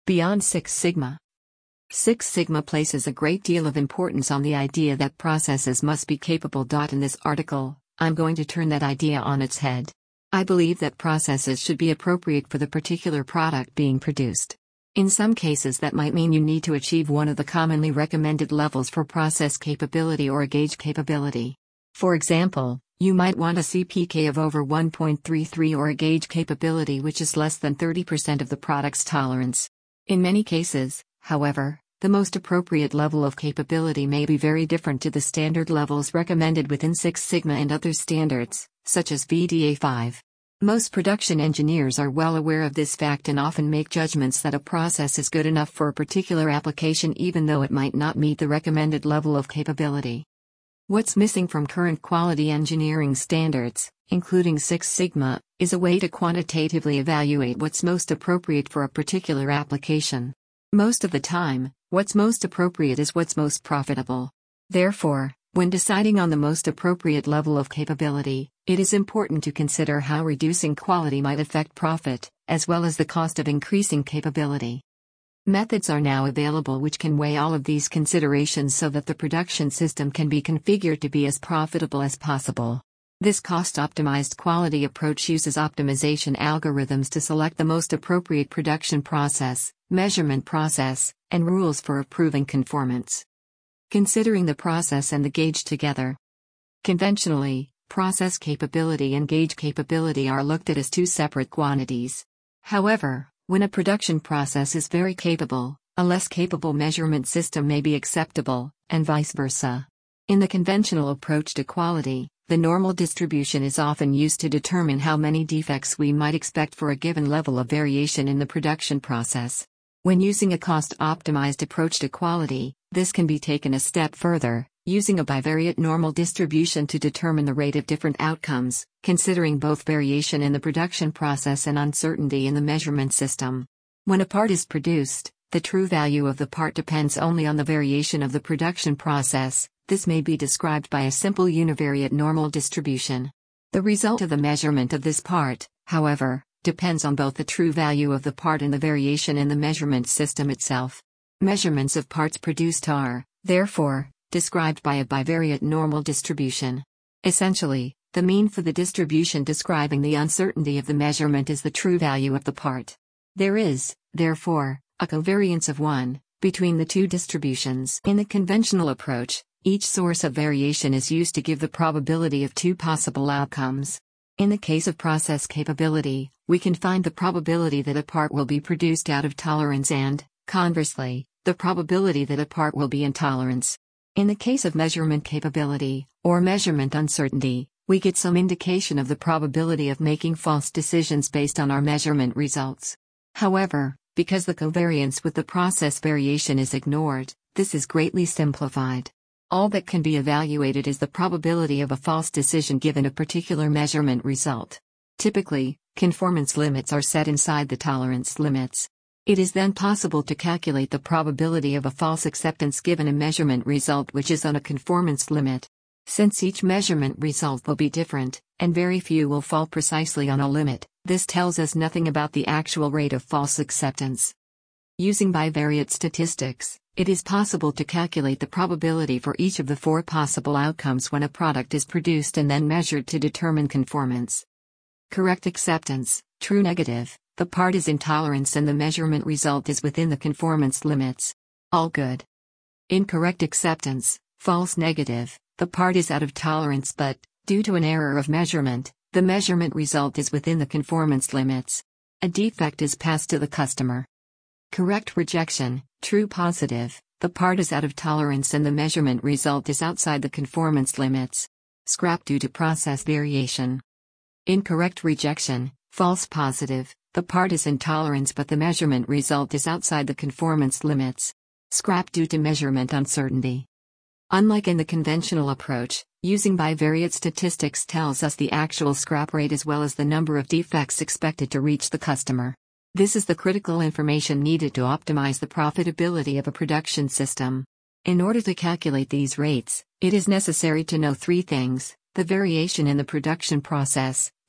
Beyond Six Sigma. Six Sigma places a great deal of importance on the idea that processes must be capable. In this article, I'm going to turn that idea on its head. I believe that processes should be appropriate for the particular product being produced. In some cases, that might mean you need to achieve one of the commonly recommended levels for process capability or a gauge capability. For example, you might want a CPK of over 1.33 or a gauge capability which is less than 30% of the product's tolerance. In many cases, however, the most appropriate level of capability may be very different to the standard levels recommended within Six Sigma and other standards, such as VDA5. Most production engineers are well aware of this fact and often make judgments that a process is good enough for a particular application even though it might not meet the recommended level of capability. What's missing from current quality engineering standards, including Six Sigma, is a way to quantitatively evaluate what's most appropriate for a particular application. Most of the time, what's most appropriate is what's most profitable. Therefore, when deciding on the most appropriate level of capability, it is important to consider how reducing quality might affect profit, as well as the cost of increasing capability. Methods are now available which can weigh all of these considerations so that the production system can be configured to be as profitable as possible. This cost-optimized quality approach uses optimization algorithms to select the most appropriate production process, measurement process, and rules for approving conformance. Considering the process and the gauge together. Conventionally, process capability and gauge capability are looked at as two separate quantities. However, when a production process is very capable, a less capable measurement system may be acceptable, and vice versa. In the conventional approach to quality, the normal distribution is often used to determine how many defects we might expect for a given level of variation in the production process. When using a cost-optimized approach to quality, this can be taken a step further, using a bivariate normal distribution to determine the rate of different outcomes, considering both variation in the production process and uncertainty in the measurement system. When a part is produced, the true value of the part depends only on the variation of the production process. This may be described by a simple univariate normal distribution. The result of the measurement of this part, however, depends on both the true value of the part and the variation in the measurement system itself. Measurements of parts produced are, therefore, described by a bivariate normal distribution. Essentially, the mean for the distribution describing the uncertainty of the measurement is the true value of the part. There is, therefore, a covariance of 1 between the two distributions. In the conventional approach, each source of variation is used to give the probability of two possible outcomes. In the case of process capability, we can find the probability that a part will be produced out of tolerance and, conversely, the probability that a part will be in tolerance. In the case of measurement capability, or measurement uncertainty, we get some indication of the probability of making false decisions based on our measurement results. However, because the covariance with the process variation is ignored, this is greatly simplified. All that can be evaluated is the probability of a false decision given a particular measurement result. Typically, conformance limits are set inside the tolerance limits. It is then possible to calculate the probability of a false acceptance given a measurement result which is on a conformance limit. Since each measurement result will be different, and very few will fall precisely on a limit, this tells us nothing about the actual rate of false acceptance. Using bivariate statistics, it is possible to calculate the probability for each of the 4 possible outcomes when a product is produced and then measured to determine conformance. Correct acceptance, true negative, the part is in tolerance and the measurement result is within the conformance limits. All good. Incorrect acceptance, false negative, the part is out of tolerance but, due to an error of measurement, the measurement result is within the conformance limits. A defect is passed to the customer. Correct rejection, true positive, the part is out of tolerance and the measurement result is outside the conformance limits. Scrap due to process variation. Incorrect rejection, false positive, the part is in tolerance but the measurement result is outside the conformance limits. Scrap due to measurement uncertainty. Unlike in the conventional approach, using bivariate statistics tells us the actual scrap rate as well as the number of defects expected to reach the customer. This is the critical information needed to optimize the profitability of a production system. In order to calculate these rates, it is necessary to know 3 things: the variation in the production process,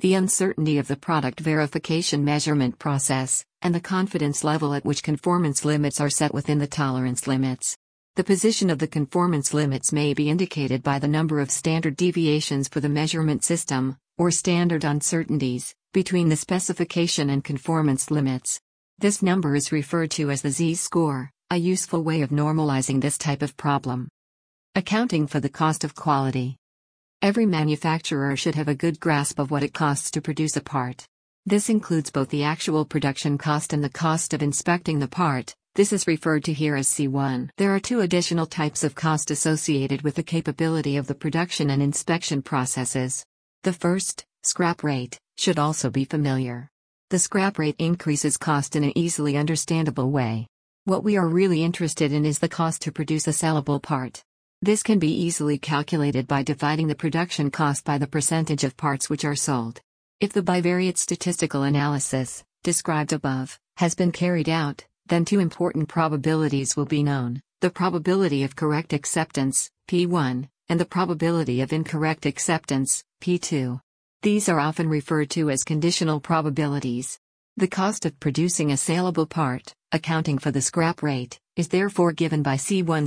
the uncertainty of the product verification measurement process, and the confidence level at which conformance limits are set within the tolerance limits. The position of the conformance limits may be indicated by the number of standard deviations for the measurement system, or standard uncertainties, between the specification and conformance limits. This number is referred to as the z-score, a useful way of normalizing this type of problem. Accounting for the cost of quality. Every manufacturer should have a good grasp of what it costs to produce a part. This includes both the actual production cost and the cost of inspecting the part. This is referred to here as C1. There are two additional types of cost associated with the capability of the production and inspection processes. The first, scrap rate, should also be familiar. The scrap rate increases cost in an easily understandable way. What we are really interested in is the cost to produce a sellable part. This can be easily calculated by dividing the production cost by the percentage of parts which are sold. If the bivariate statistical analysis, described above, has been carried out, then two important probabilities will be known: the probability of correct acceptance, P1, and the probability of incorrect acceptance, P2. These are often referred to as conditional probabilities. The cost of producing a saleable part, accounting for the scrap rate, is therefore given by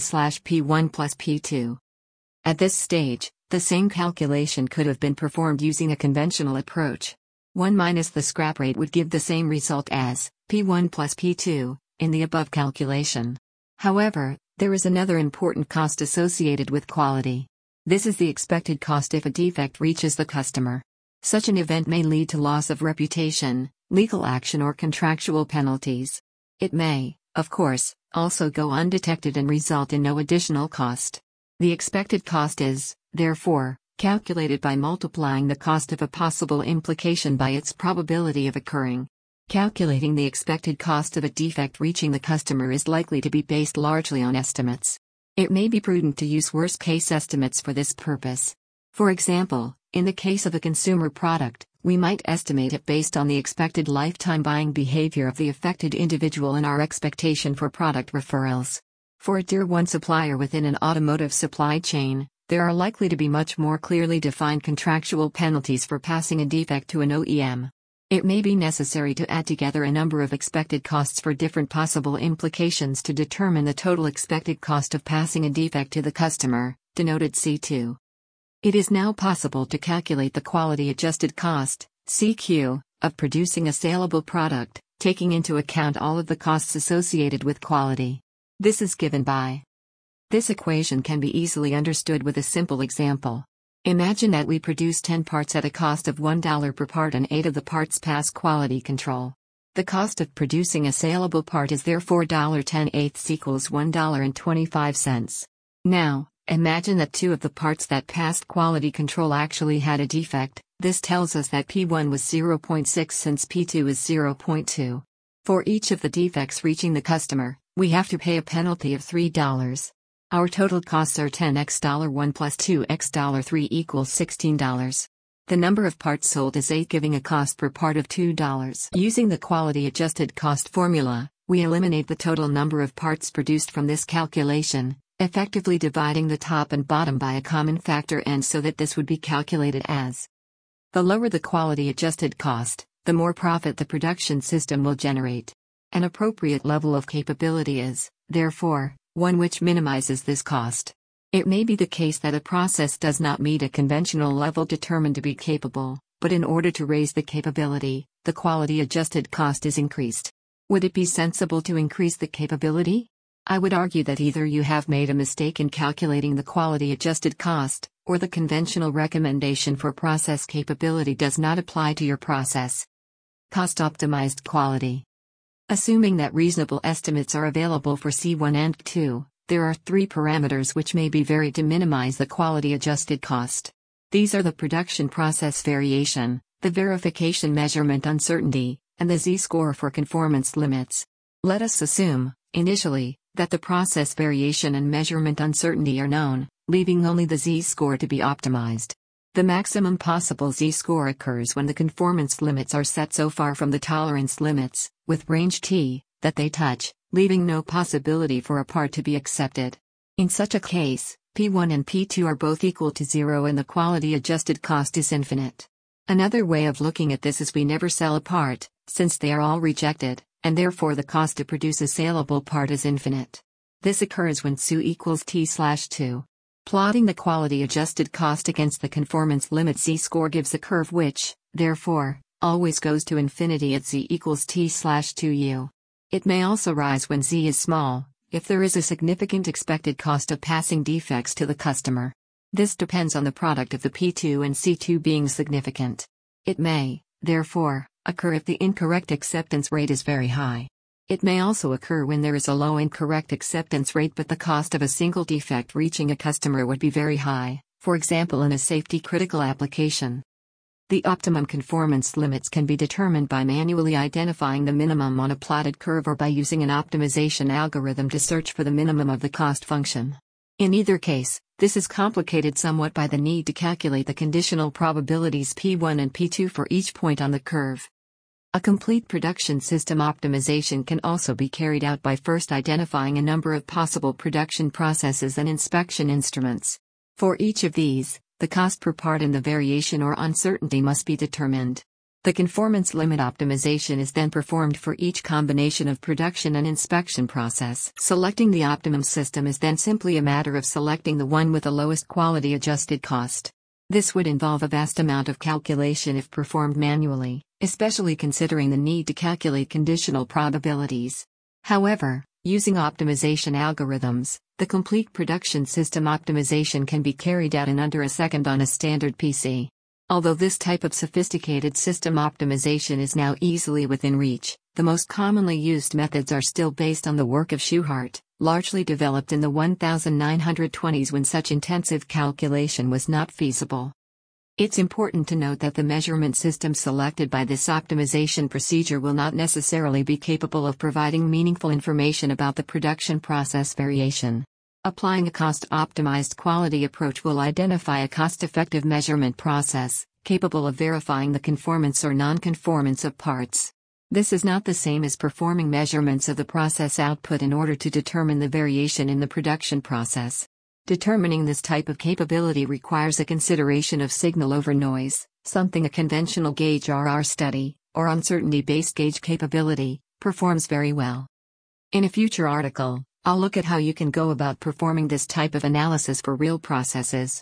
C1/P1 plus P2. At this stage, the same calculation could have been performed using a conventional approach. 1 minus the scrap rate would give the same result as P1 plus P2 in the above calculation. However, there is another important cost associated with quality. This is the expected cost if a defect reaches the customer. Such an event may lead to loss of reputation, legal action, or contractual penalties. It may, of course, also go undetected and result in no additional cost. The expected cost is, therefore, calculated by multiplying the cost of a possible implication by its probability of occurring. Calculating the expected cost of a defect reaching the customer is likely to be based largely on estimates. It may be prudent to use worst-case estimates for this purpose. For example, in the case of a consumer product, we might estimate it based on the expected lifetime buying behavior of the affected individual and our expectation for product referrals. For a Tier 1 supplier within an automotive supply chain, there are likely to be much more clearly defined contractual penalties for passing a defect to an OEM. It may be necessary to add together a number of expected costs for different possible implications to determine the total expected cost of passing a defect to the customer, denoted C2. It is now possible to calculate the quality-adjusted cost, CQ, of producing a saleable product, taking into account all of the costs associated with quality. This is given by. This equation can be easily understood with a simple example. Imagine that we produce 10 parts at a cost of $1 per part and 8 of the parts pass quality control. The cost of producing a saleable part is therefore $10/8 equals $1.25. Now, imagine that 2 of the parts that passed quality control actually had a defect. This tells us that P1 was 0.6 since P2 is 0.2. For each of the defects reaching the customer, we have to pay a penalty of $3. Our total costs are 10x $1 plus 2x $3 equals $16. The number of parts sold is 8, giving a cost per part of $2. Using the quality-adjusted cost formula, we eliminate the total number of parts produced from this calculation, effectively dividing the top and bottom by a common factor n so that this would be calculated as: the lower the quality-adjusted cost, the more profit the production system will generate. An appropriate level of capability is, therefore, one which minimizes this cost. It may be the case that a process does not meet a conventional level determined to be capable, but in order to raise the capability, the quality-adjusted cost is increased. Would it be sensible to increase the capability? I would argue that either you have made a mistake in calculating the quality-adjusted cost, or the conventional recommendation for process capability does not apply to your process. Cost-optimized quality. Assuming that reasonable estimates are available for C1 and C2, there are 3 parameters which may be varied to minimize the quality-adjusted cost. These are the production process variation, the verification measurement uncertainty, and the z-score for conformance limits. Let us assume, initially, that the process variation and measurement uncertainty are known, leaving only the z-score to be optimized. The maximum possible z-score occurs when the conformance limits are set so far from the tolerance limits, with range t, that they touch, leaving no possibility for a part to be accepted. In such a case, P1 and P2 are both equal to 0 and the quality-adjusted cost is infinite. Another way of looking at this is we never sell a part, since they are all rejected, and therefore the cost to produce a saleable part is infinite. This occurs when SU equals T/2. Plotting the quality adjusted cost against the conformance limit z-score gives a curve which, therefore, always goes to infinity at z equals T/2u. It may also rise when z is small, if there is a significant expected cost of passing defects to the customer. This depends on the product of the P2 and C2 being significant. It may, therefore, occur if the incorrect acceptance rate is very high. It may also occur when there is a low incorrect acceptance rate but the cost of a single defect reaching a customer would be very high, for example in a safety-critical application. The optimum conformance limits can be determined by manually identifying the minimum on a plotted curve or by using an optimization algorithm to search for the minimum of the cost function. In either case, this is complicated somewhat by the need to calculate the conditional probabilities P1 and P2 for each point on the curve. A complete production system optimization can also be carried out by first identifying a number of possible production processes and inspection instruments. For each of these, the cost per part and the variation or uncertainty must be determined. The conformance limit optimization is then performed for each combination of production and inspection process. Selecting the optimum system is then simply a matter of selecting the one with the lowest quality adjusted cost. This would involve a vast amount of calculation if performed manually, especially considering the need to calculate conditional probabilities. However, using optimization algorithms, the complete production system optimization can be carried out in under a second on a standard PC. Although this type of sophisticated system optimization is now easily within reach, the most commonly used methods are still based on the work of Shewhart, largely developed in the 1920s when such intensive calculation was not feasible. It's important to note that the measurement system selected by this optimization procedure will not necessarily be capable of providing meaningful information about the production process variation. Applying a cost-optimized quality approach will identify a cost-effective measurement process, capable of verifying the conformance or non-conformance of parts. This is not the same as performing measurements of the process output in order to determine the variation in the production process. Determining this type of capability requires a consideration of signal over noise, something a conventional gauge RR study, or uncertainty-based gauge capability, performs very well. In a future article, I'll look at how you can go about performing this type of analysis for real processes.